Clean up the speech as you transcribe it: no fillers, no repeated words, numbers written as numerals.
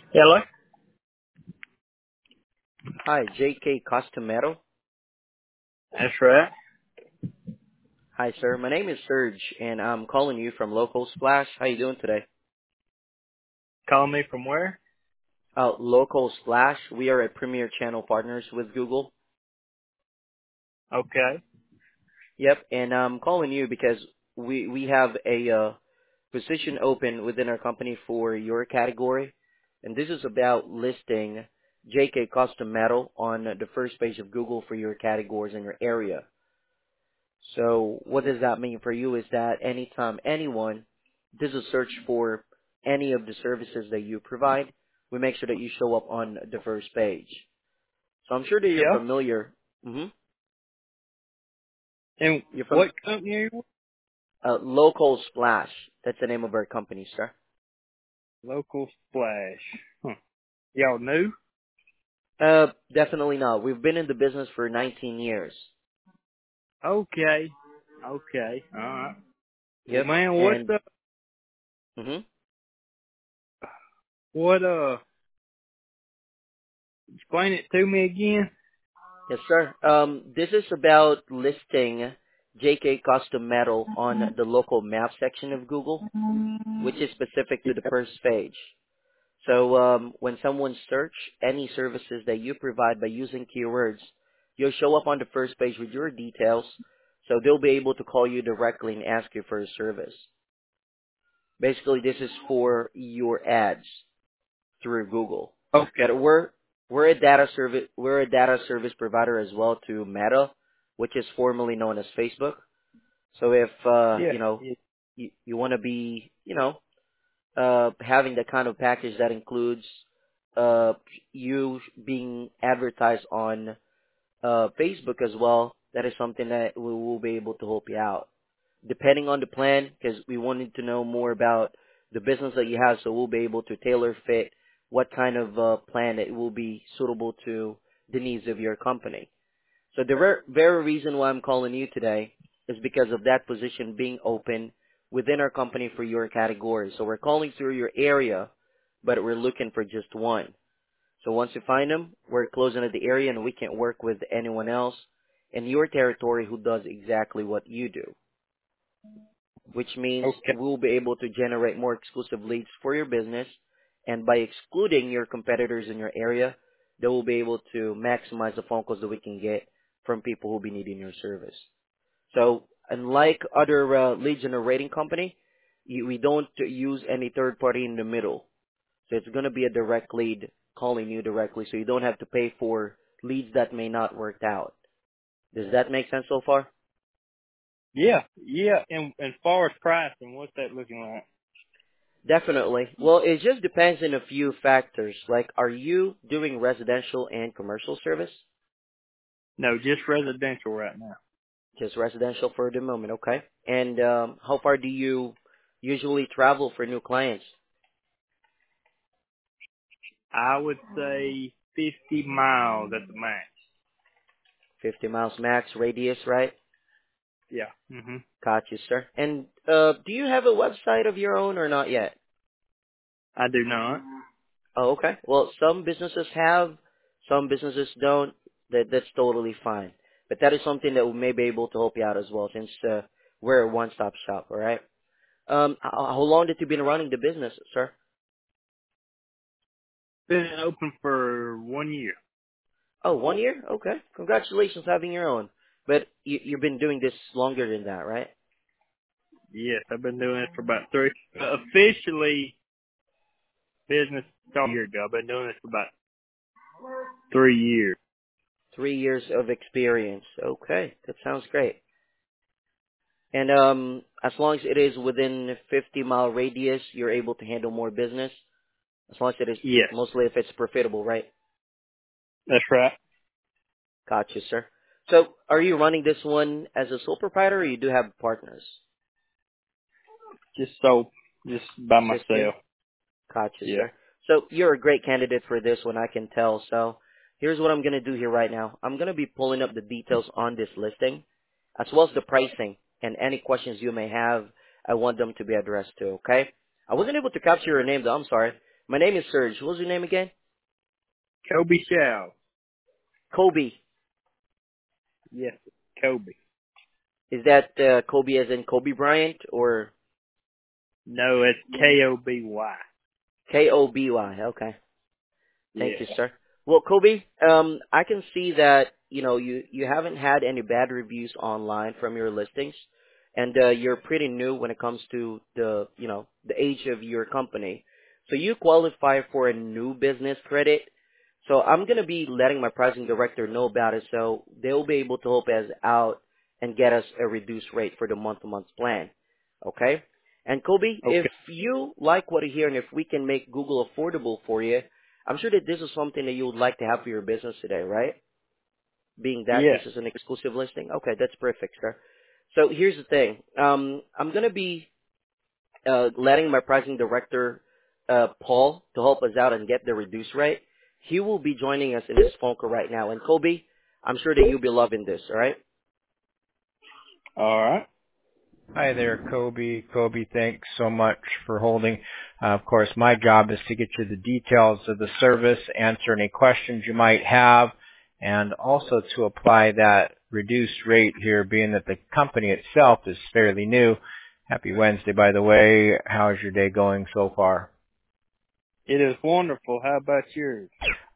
Hello? Hi, JK Costumero. That's right. Hi, sir. My name is Serge, and I'm calling you from Local Splash. How you doing today? Calling me from where? Local Splash. We are a premier channel partners with Google. Okay. Yep, and I'm calling you because we have a position open within our company for your category, and this is about listing JK Custom Metal on the first page of Google for your categories in your area. So what does that mean for you is that anytime anyone does a search for any of the services that you provide, we make sure that you show up on the first page. So I'm sure that you're Yeah. familiar. hmm And You're from what company are you with? Local Splash. That's the name of our company, sir. Local Splash. Huh. Y'all new? Definitely not. We've been in the business for 19 years. Okay. Okay. Alright. Well Yep. man, And hmm what explain it to me again? yes, sir. This is about listing JK Custom Metal on the local map section of Google, which is specific to the Yeah. first page. So when someone search any services that you provide by using keywords, you'll show up on the first page with your details, so they'll be able to call you directly and ask you for a service. Basically, this is for your ads through Google. Okay. But we're a data service provider as well to Meta, which is formerly known as Facebook. So if Yeah. Yeah. you want to be having the kind of package that includes uh, you being advertised on Facebook as well, that is something that we will be able to help you out. Depending on the plan, because we wanted to know more about the business that you have, so we'll be able to tailor fit what kind of plan that will be suitable to the needs of your company. So the very reason why I'm calling you today is because of that position being open within our company for your category. So we're calling through your area, but we're looking for just one. So once you find them, we're closing at the area and we can't work with anyone else in your territory who does exactly what you do, which means Okay. we'll be able to generate more exclusive leads for your business. And by excluding your competitors in your area, they will be able to maximize the phone calls that we can get from people who will be needing your service. So unlike other lead generating company, we don't use any third party in the middle. So it's going to be a direct lead calling you directly, so you don't have to pay for leads that may not work out. Does that make sense so far? Yeah. Yeah. And as far as pricing, what's that looking like? Definitely. Well, it just depends on a few factors. Like, are you doing residential and commercial service? No, just residential right now. Just residential for the moment, okay? And how far do you usually travel for new clients? I would say 50 miles at the max. 50 miles max radius, right? Yeah. Mhm. Got you, sir. And do you have a website of your own or not yet? I do not. Oh, okay. Well, some businesses have, some businesses don't. That's totally fine. But that is something that we may be able to help you out as well, since we're a one-stop shop. All right. How long did you been running the business, sir? Been open for 1 year. Oh, 1 year. Okay. Congratulations having your own. But you've been doing this longer than that, right? Yes, I've been doing it for about three. Officially, business started a year ago. I've been doing this for about 3 years. 3 years of experience. Okay, that sounds great. And as long as it is within a 50-mile radius, you're able to handle more business. As long as it is Yes, mostly if it's profitable, right? that's right. Gotcha, sir. So are you running this one as a sole proprietor or you do have partners? Just by Just you? myself. Gotcha, Yeah. sir. So you're a great candidate for this one, I can tell. So here's what I'm going to do here right now. I'm going to be pulling up the details on this listing, as well as the pricing and any questions you may have. I want them to be addressed to, okay? I wasn't able to capture your name, though. I'm sorry. My name is Serge. What was your name again? Kobe Shaw. Kobe. Yes, Kobe. Is that Kobe as in Kobe Bryant or No, it's Koby. Koby? Okay. Thank you, Yeah. sir. Well, Kobe, I can see that you haven't had any bad reviews online from your listings, and you're pretty new when it comes to the age of your company. So you qualify for a new business credit. So I'm gonna be letting my pricing director know about it, so they'll be able to help us out and get us a reduced rate for the month-to-month plan. Okay? And Kobe, if Okay. you like what you hear and if we can make Google affordable for you, I'm sure that this is something that you would like to have for your business today, right? Being that this Yes. is an exclusive listing. Okay, that's perfect, sir. So here's the thing. I'm gonna be letting my pricing director, Paul, to help us out and get the reduced rate. He will be joining us in this phone call right now. And Kobe, I'm sure that you'll be loving this. All right? All right. Hi there, Kobe. Kobe, thanks so much for holding. Of course, my job is to get you the details of the service, answer any questions you might have, and also to apply that reduced rate here, being that the company itself is fairly new. Happy Wednesday, by the way. How's your day going so far? It is wonderful. How about yours?